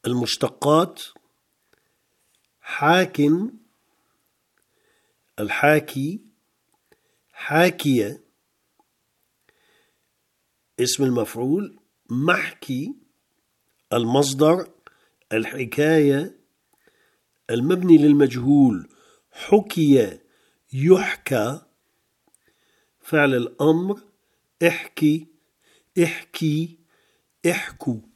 المشتقات: حاكٍ، الحاكي، حاكية. اسم المفعول: محكي. المصدر: الحكاية. المبني للمجهول: حكي، يحكى. فعل الأمر: احكي، احكي، احكوا.